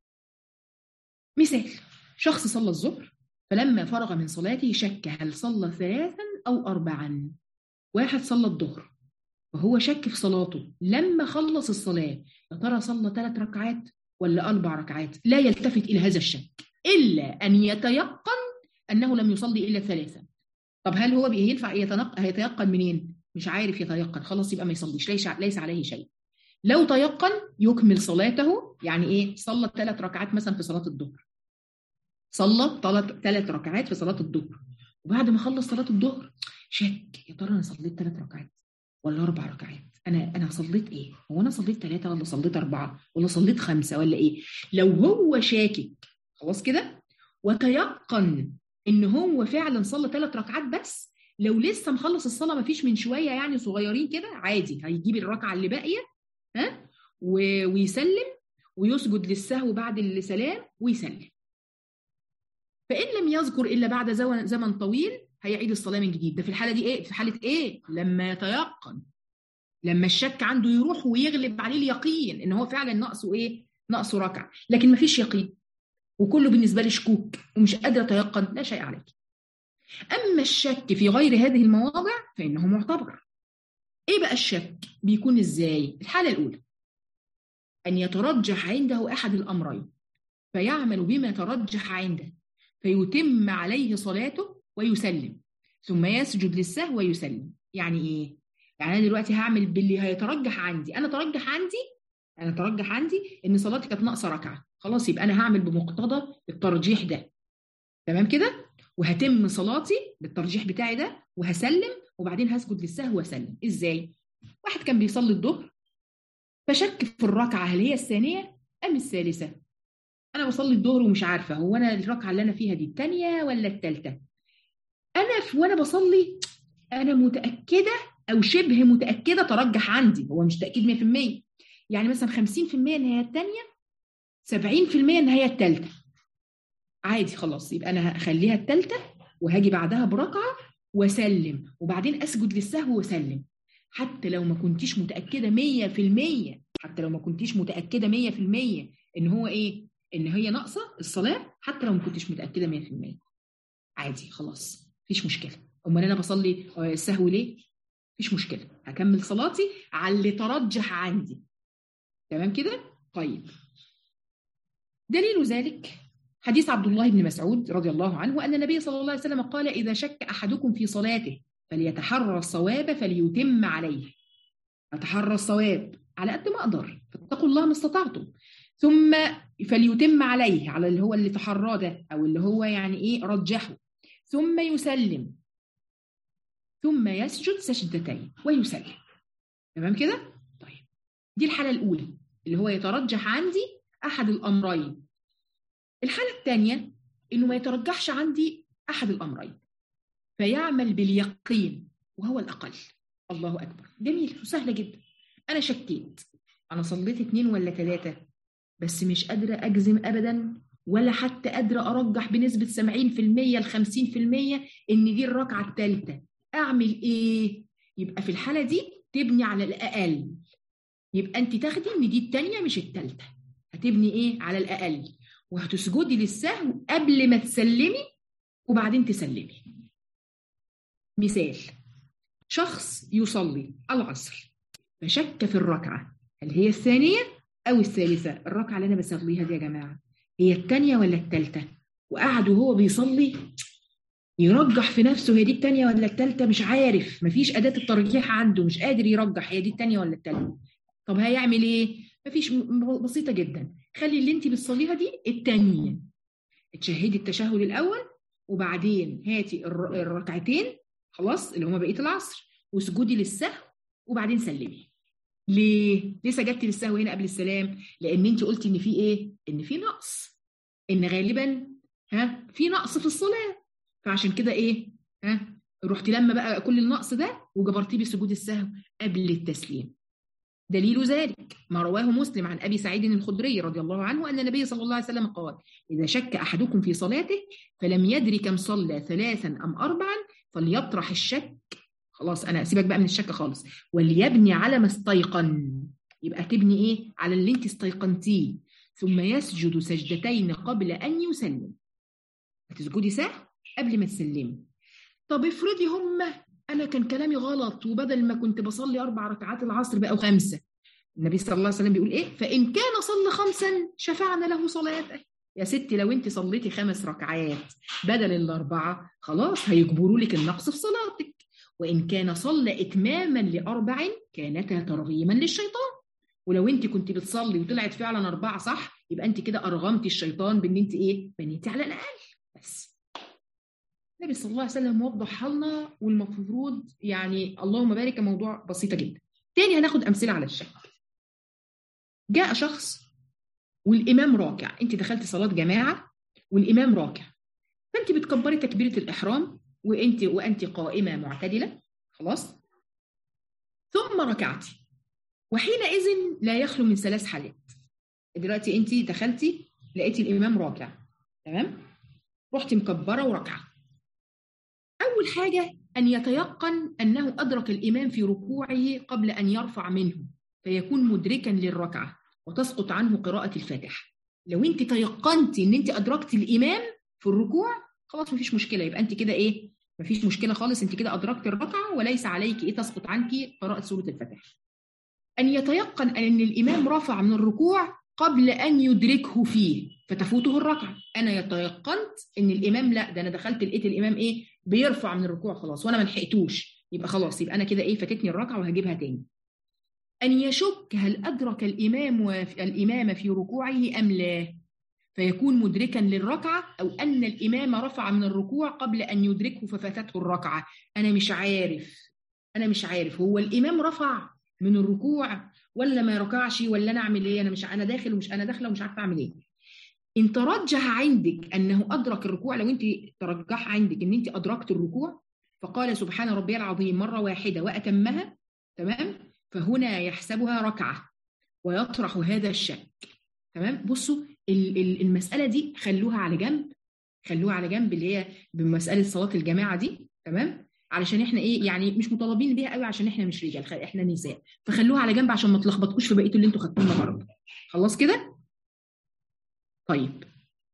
مثال، شخص صلى الظهر فلما فرغ من صلاته شك هل صلى 3 أو 4. واحد صلى الظهر وهو شك في صلاته، لما خلص الصلاة يا ترى صلى 3 ركعات ولا 4 ركعات؟ لا يلتفت إلى هذا الشك إلا أن يتيقن أنه لم يصلي إلا 3. طب هل هو ينفع يتيقن منين؟ مش عارف يتيقن، خلاص يبقى ما يصليش، ليس عليه شيء. لو تيقن يكمل صلاته. يعني إيه؟ صلى 3 ركعات مثلا في صلاة الظهر، صلى 3 ركعات في صلاة الظهر، وبعد ما خلص صلاة الظهر شك يا ترى أنا صليت 3 ركعات ولا 4 ركعات، أنا صليت إيه؟ هو أنا صليت 3 ولا صليت 4 ولا صليت 5 ولا إيه؟ لو هو شاكك خلاص كده وتيقن إن هو فعلا صلى 3 ركعات بس، لو لسه مخلص الصلاة ما فيش من شوية يعني صغيرين كده، عادي هيجيب الركعة اللي باقية ويسلم ويسجد للسهو بعد السلام ويسلم. فإن لم يذكر إلا بعد زمن طويل هيعيد الصلاة من جديد. ده في الحالة دي إيه؟ في حالة إيه؟ لما يتيقن، لما الشك عنده يروح ويغلب عليه اليقين إن هو فعلا ناقصه إيه؟ ناقصه ركعة، لكن مفيش يقين وكله بالنسبة لي شكوك ومش قادرة أتيقن، لا شيء عليك. أما الشك في غير هذه المواضع فإنه معتبر. إيه بقى الشك؟ بيكون إزاي؟ الحالة الأولى أن يترجح عنده أحد الأمرين فيعمل بما ترجح عنده فيتم عليه صلاته ويسلم ثم يسجد للسهو ويسلم. يعني ايه؟ يعني انا دلوقتي هعمل باللي هيترجح عندي. انا ترجح عندي ان صلاتي كانت ناقصه ركعه، خلاص يبقى انا هعمل بمقتضى الترجيح ده، تمام كده، وهتم صلاتي بالترجيح بتاعي ده وهسلم وبعدين هسجد للسهو واسلم. ازاي؟ واحد كان بيصلي الظهر فشك في الركعه هل هي الثانيه ام الثالثه. انا بصلي الظهر ومش عارفه هو انا الركعه اللي انا فيها دي الثانيه ولا الثالثه. وانا بصلي انا متاكده او شبه متاكده، ترجح عندي، هو مش تاكيد 100%، يعني مثلا 50% ان هي الثانيه، 70% ان هي الثالثه. عادي خلاص يبقى انا هخليها الثالثه وهاجي بعدها بركعه واسلم وبعدين اسجد للسهو واسلم، حتى لو ما كنتيش متاكده 100%، حتى لو ما كنتيش متاكده 100% ان هو ايه؟ ان هي ناقصه الصلاه، حتى لو ما كنتش متاكده 100%، عادي خلاص مفيش مشكله. امال انا بصلي السهو ليه؟ مفيش مشكله، هكمل صلاتي على اللي ترجح عندي، تمام كده. طيب دليل ذلك حديث عبد الله بن مسعود رضي الله عنه أن النبي صلى الله عليه وسلم قال: إذا شك أحدكم في صلاته فليتحرى الصواب فليتم عليه. أتحرى الصواب على قد ما أقدر، فاتقوا الله ما استطعتم، ثم فليتم عليه، على اللي هو اللي تحرى ده أو اللي هو يعني إيه رجحه، ثم يسلم، ثم يسجد سجدتين ويسلم، تمام كده. طيب دي الحالة الأولى اللي هو يترجح عندي أحد الأمرين. الحالة الثانية إنه ما يترجحش عندي أحد الأمرين فيعمل باليقين وهو الأقل. الله أكبر، جميل وسهلة جدا. أنا شكيت أنا صليت 2 ولا 3 بس مش قادرة أجزم أبدا ولا حتى قادرة أرجح بنسبة 70% ل 50% إن دي الركعة الثالثة. أعمل إيه؟ يبقى في الحالة دي تبني على الأقل، يبقى أنت تاخدي إن دي الثانية مش الثالثة، هتبني إيه؟ على الأقل، وهتسجدي للسهو قبل ما تسلمي وبعدين تسلمي. مثال، شخص يصلي العصر فشك في الركعة، هل هي الثانية أو الثالثة؟ الركعة اللي أنا بصليها دي يا جماعة هي الثانية ولا الثالثة؟ وقعد وهو بيصلي يرجح في نفسه هي دي الثانية ولا الثالثة، مش عارف، مفيش أداة الترجيح عنده، مش قادر يرجح هي دي الثانية ولا الثالثة. طب هيعمل إيه؟ مفيش، بسيطة جدا، خلي اللي أنت بتصليها دي الثانية، تشهدي التشهد الأول وبعدين هاتي الركعتين خلاص اللي هما بقية العصر واسجدي للسهو وبعدين سلمي. ليه سجدتي للسهو هنا قبل السلام؟ لأن أنت قلتي إن في إيه؟ إن في نقص، إن غالبا في نقص في الصلاة، فعشان كده إيه؟ رحت لما بقى كل النقص ده وجبرتيه بسجود السهو قبل التسليم. دليل ذلك ما رواه مسلم عن أبي سعيد الخدري رضي الله عنه أن النبي صلى الله عليه وسلم قال: إذا شك أحدكم في صلاته فلم يدري كم صلى 3 أم 4 فليطرح الشك، خلاص أنا سيبك بقى من الشك خالص، وليبني على ما استيقن، يبقى تبني إيه؟ على اللي انت استيقنتيه، ثم يسجد سجدتين قبل أن يسلم، هتسجدي سهو قبل ما تسلمي. طب افرضي أنا كان كلامي غلط وبدل ما كنت بصلي 4 ركعات العصر بقوا 5، النبي صلى الله عليه وسلم بيقول إيه؟ فإن كان صلى 5 شفعنا له صلاته. يا ستي لو أنت صليتي 5 ركعات بدل ال4 خلاص هيجبروا لك النقص في صلاتك، وإن كان صلى إتماما ل4 كانتا ترغيما للشيطان. ولو أنت كنت بتصلي وطلعت فعلا 4 صح يبقى أنت كده أرغمتي الشيطان بأن أنت إيه؟ بنيتي على الأقل. بس النبي صلى الله عليه وسلم موضح لنا، والمفروض يعني اللهم بارك موضوع بسيطة جدا. تاني هناخد أمثلة على الشك. جاء شخص والإمام راكع، أنت دخلت صلاة جماعة والإمام راكع، فأنت بتكبري تكبيرة الإحرام وأنت قائمة معتدلة خلاص، ثم ركعتي، وحينئذ لا يخلو من 3 حالات. دلوقتي أنت دخلتي لقيتي الإمام راكع، تمام، رحتي مكبرة وركعة. أول حاجة أن يتيقن أنه أدرك الإمام في ركوعه قبل أن يرفع منه فيكون مدركا للركعة وتسقط عنه قراءة الفاتحة. لو أنت تيقنتي أن أنت أدركت الإمام في الركوع خلاص مفيش مشكلة، يبقى أنت كده إيه؟ مفيش مشكلة خالص، أنت كده أدركت الركعة وليس عليك إيه تسقط عنك قراءة سورة الفاتحة. أن يتيقن أن الإمام رفع من الركوع قبل أن يدركه فيه فتفوته الركعة. أنا يتيقنت أن الإمام لا، ده أنا دخلت لقيت الإمام إيه؟ بيرفع من الركوع خلاص وأنا ما لحقتوش، يبقى خلاص يبقى أنا كده إيه؟ فاتتني الركعة وهجيبها تاني. أن يشك هل أدرك الإمام في ركوعه أم لا فيكون مدركا للركعة، أو أن الإمام رفع من الركوع قبل أن يدركه ففاتته الركعة. أنا مش عارف هو الإمام رفع من الركوع ولا ما ركعش ولا أنا أعمل إيه؟ أنا داخل ومش أنا داخلة ومش عارفة أعمل إيه. إن ترجح عندك أنه أدرك الركوع، لو أنت ترجح عندك أن أنت أدركت الركوع فقال سبحان ربي العظيم مرة واحدة وأتمها، تمام، فهنا يحسبها ركعة ويطرح هذا الشك، تمام. بصوا المسألة دي خلوها على جنب اللي هي بمسألة صلاة الجماعة دي، تمام، علشان احنا ايه يعني مش مطالبين بيها قوي عشان احنا مش رجال، احنا نساء، فخلوها على جنب عشان ما تلخبطكوش في بقية اللي انتوا خدتوه النهارده. خلاص كده؟ طيب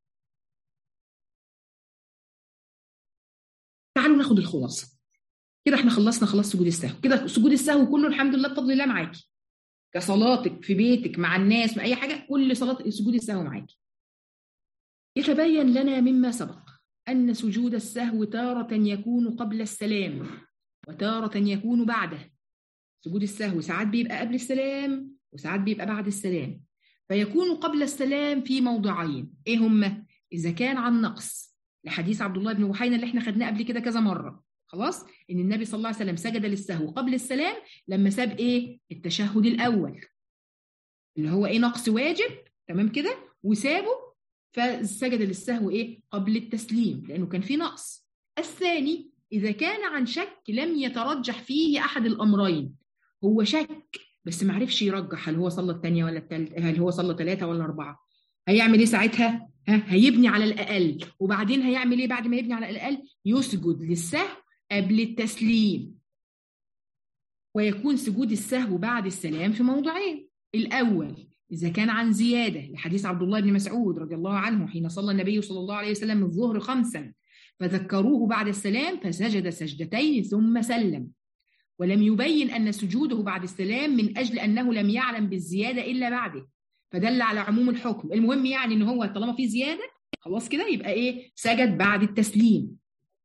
تعالوا ناخد الخلاصة كده. احنا خلصنا خلاص سجود السهو، كده سجود السهو كله الحمد لله بفضل الله معاكي كصلاتك في بيتك مع الناس مع اي حاجة، كل صلاة سجود السهو معاكي. يتبين لنا مما سبق أن سجود السهو تارة يكون قبل السلام وتارة يكون بعده. سجود السهو ساعات بيبقى قبل السلام وساعات بيبقى بعد السلام، فيكون قبل السلام في موضعين، ايه هما؟ إذا كان عن نقص، لحديث عبد الله بن بحينة اللي احنا خدناه قبل كده كذا مرة خلاص، إن النبي صلى الله عليه وسلم سجد للسهو قبل السلام لما ساب ايه؟ التشهد الأول اللي هو ايه؟ نقص واجب، تمام كده، وسابه فسجد للسهو ايه؟ قبل التسليم لانه كان فيه نقص. الثاني اذا كان عن شك لم يترجح فيه احد الامرين، هو شك بس ما عرفش يرجح هل هو صلى الثانيه ولا الثالثه، هل هو صلى 3 ولا 4، هيعمل ايه ساعتها؟ هيبني على الاقل، وبعدين هيعمل ايه بعد ما يبني على الاقل؟ يسجد للسهو قبل التسليم. ويكون سجود السهو بعد السلام في موضعين. الاول إذا كان عن زيادة، لحديث عبد الله بن مسعود رضي الله عنه حين صلى النبي صلى الله عليه وسلم الظهر 5 فذكروه بعد السلام فسجد سجدتين ثم سلم. ولم يبين أن سجوده بعد السلام من أجل أنه لم يعلم بالزيادة إلا بعده، فدل على عموم الحكم. المهم يعني إن هو طالما في زيادة خلاص كده يبقى إيه؟ سجد بعد التسليم.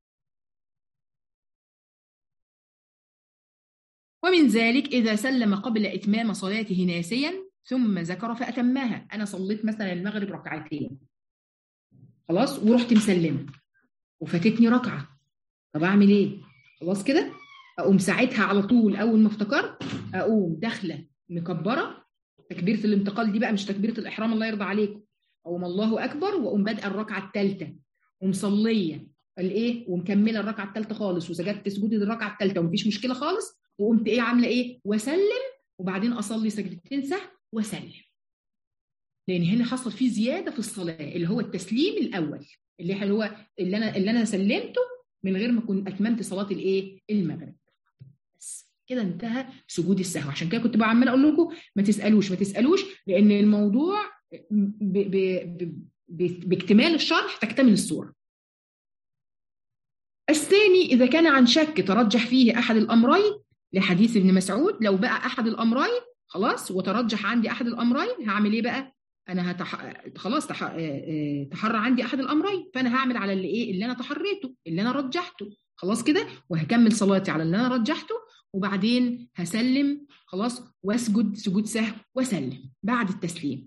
ومن ذلك إذا سلم قبل إتمام صلاته ناسيا ثم ذكر فأتمها. أنا صليت مثلا المغرب ركعتين خلاص ورحت مسلمة وفاتتني ركعة، طب أعمل إيه؟ خلاص كده أقوم ساعتها على طول أول ما افتكرت أقوم داخلة مكبرة تكبيرة الانتقال دي بقى، مش تكبيرة الإحرام الله يرضى عليكم، أقوم الله أكبر وأقوم بادئة الركعة الثالثة ومصلية الإيه ومكملة الركعة الثالثة خالص وسجدت سجود الركعة الثالثة ومفيش مشكلة خالص، وقمت إيه عاملة إيه وسلم، وبعدين أصلي سجدتين سهو وسلم. لأن هنا حصل فيه زيادة في الصلاة اللي هو التسليم الأول اللي أنا سلمته من غير ما أكون أتممت صلاة الإيه المغرب. بس كده انتهى سجود السهو. عشان كده كنت بقى عمال أقول لكم ما تسألوش لأن الموضوع باكتمال الشرح تكتمل الصورة. الثاني إذا كان عن شك ترجح فيه أحد الأمرين لحديث ابن مسعود، لو بقى أحد الأمرين خلاص وترجح عندي أحد الأمرين هعمل إيه بقى؟ أنا خلاص تحرى عندي أحد الأمرين، فأنا هعمل على اللي أنا تحريته اللي أنا رجحته خلاص كده، وهكمل صلاتي على اللي أنا رجحته، وبعدين هسلم خلاص واسجد سجود سهو وسلم بعد التسليم.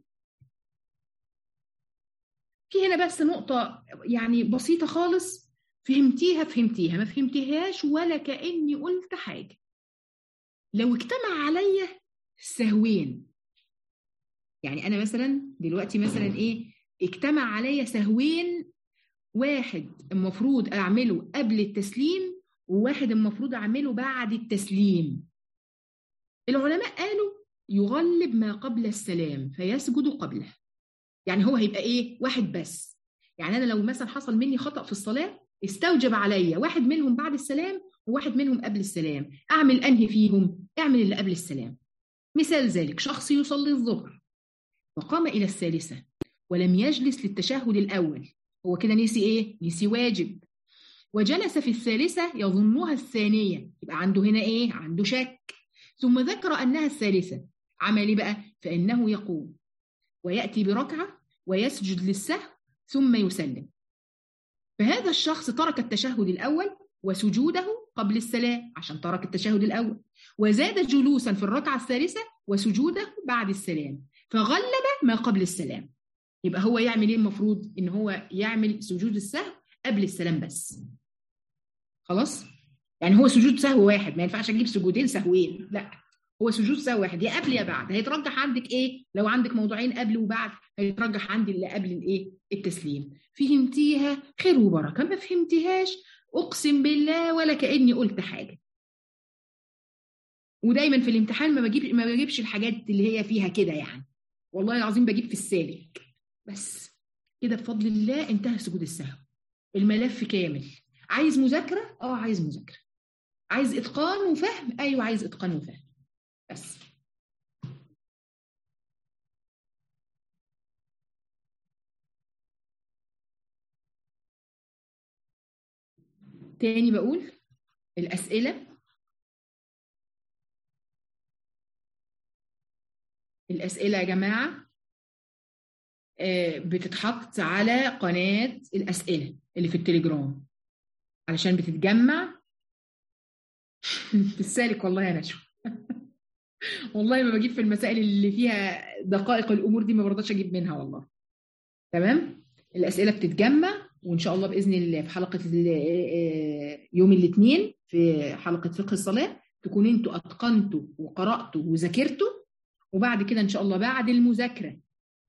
في هنا بس نقطة يعني بسيطة خالص، فهمتيها ما فهمتيهاش ولا كأني قلت حاجة. لو اجتمع عليا سهوين، يعني أنا مثلا دلوقتي مثلا إيه اجتمع عليا سهوين، واحد المفروض أعمله قبل التسليم وواحد المفروض أعمله بعد التسليم، العلماء قالوا يغلب ما قبل السلام فيسجد قبله. يعني هو هيبقى إيه واحد بس، يعني أنا لو مثلا حصل مني خطأ في الصلاة استوجب عليا واحد منهم بعد السلام وواحد منهم قبل السلام، أعمل أنهي فيهم؟ أعمل اللي قبل السلام. مثال ذلك شخص يصلي الظهر وقام إلى الثالثة ولم يجلس للتشهد الأول، هو كده نسي إيه؟ نسي واجب، وجلس في الثالثة يظنها الثانية، يبقى عنده هنا إيه؟ عنده شك، ثم ذكر أنها الثالثة، عمل إيه بقى؟ فإنه يقوم ويأتي بركعة ويسجد للسهو ثم يسلم. فهذا الشخص ترك التشهد الأول وسجوده قبل السلام عشان ترك التشهد الأول، وزاد جلوسا في الركعة الثالثة وسجوده بعد السلام، فغلب ما قبل السلام. يبقى هو يعمل ايه؟ المفروض ان هو يعمل سجود السهو قبل السلام بس. خلاص؟ يعني هو سجود سهو واحد، ما ينفعش اجيب سجودين سهوين، لا هو سجود سهو واحد، يا قبل يا بعد. هيترجح عندك ايه؟ لو عندك موضوعين قبل وبعد هيترجح عندي اللي قبل الايه؟ التسليم. فهمتيها خير وبركه، ما فهمتيهاش اقسم بالله ولا كاني قلت حاجه. ودايما في الامتحان ما بجيبش الحاجات اللي هي فيها كده، يعني والله العظيم بجيب في السالك بس. كده بفضل الله انتهى سجود السهو، الملف كامل. عايز مذاكره؟ عايز مذاكره. عايز اتقان وفهم؟ ايوه عايز اتقان وفهم بس. تاني بقول الأسئلة يا جماعة بتتحط على قناة الأسئلة اللي في التليجرام علشان بتتجمع في السالك. والله يا نشوى والله ما بجيب في المسائل اللي فيها دقائق الأمور دي، ما برضاش أجيب منها والله. تمام؟ الأسئلة بتتجمع، وإن شاء الله بإذن الله في حلقة يوم الاثنين في حلقة فقه الصلاة تكون انتوا أتقنتوا وقرأتوا وذاكرتوا، وبعد كده إن شاء الله بعد المذاكرة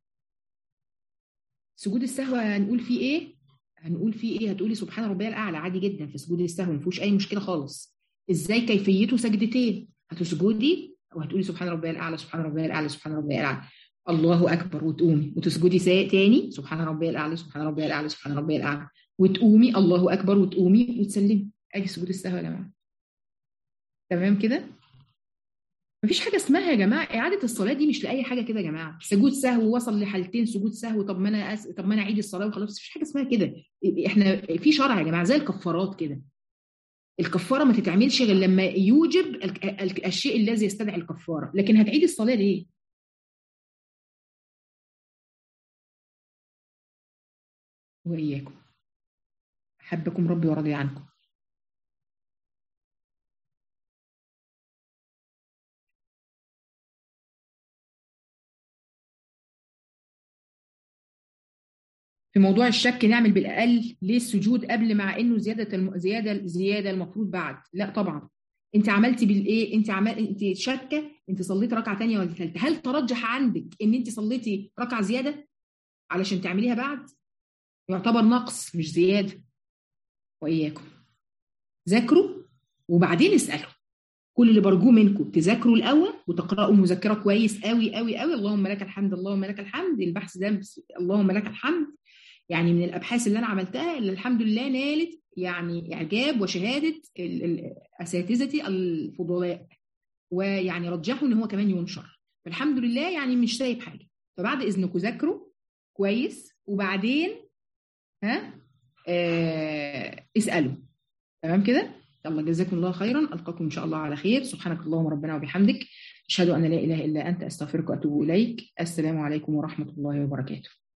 سجود السهو هنقول فيه إيه؟ هتقولي سبحان ربي الأعلى عادي جدا في سجود السهو، ما فيهوش أي مشكلة خالص. إزاي كيفيته؟ سجدتين، هتسجدي وهتقولي سبحان ربي الأعلى سبحان ربي الأعلى سبحان ربي الأعلى، الله أكبر، وتقومي وتسجدي تاني سبحان ربي الأعلى سبحان ربي الأعلى سبحان ربي الأعلى، وتقومي الله أكبر وتقومي وتسلمي. أدي سجود السهو يا جماعة. تمام كده؟ مفيش حاجة اسمها يا جماعة إعادة الصلاة دي مش لأي حاجة كده يا جماعة. سجود سهو وصل لحالتين سجود سهو، طب ما أنا أعيد الصلاة وخلاص. مفيش حاجة اسمها كده. إحنا في شرع يا جماعة زي الكفارات كده. الكفاره ما تتعملش غير لما يوجب الشيء الذي يستدعي الكفاره. لكن هتعيد الصلاه ليه؟ واياكم، احبكم ربي ورضي عنكم. في موضوع الشك نعمل بالاقل ليه السجود قبل، مع انه زياده المفروض بعد؟ لا طبعا. انت عملتي بالايه؟ انت شاكه انت صليتي ركعه ثانيه ولا ثالثه؟ هل ترجح عندك ان انت صليتي ركعه زياده علشان تعمليها بعد؟ يعتبر نقص مش زياده. واياكم ذاكروا وبعدين اسالوا. كل اللي برجوه منكم تذاكروا الاول وتقراوا مذكره كويس قوي قوي قوي. اللهم لك الحمد، اللهم لك الحمد. البحث ده اللهم لك الحمد، يعني من الابحاث اللي انا عملتها اللي الحمد لله نالت يعني اعجاب وشهاده اساتذتي الفضلاء، ويعني رجحوا ان هو كمان ينشر. فالحمد لله يعني مش سايب حاجه. فبعد اذنكم ذاكروا كويس وبعدين اسالوا. تمام كده؟ يلا جزاكم الله خيرا. القاكم ان شاء الله على خير. سبحانك اللهم ربنا وبحمدك، اشهد ان لا اله الا انت، استغفرك واتوب اليك. السلام عليكم ورحمه الله وبركاته.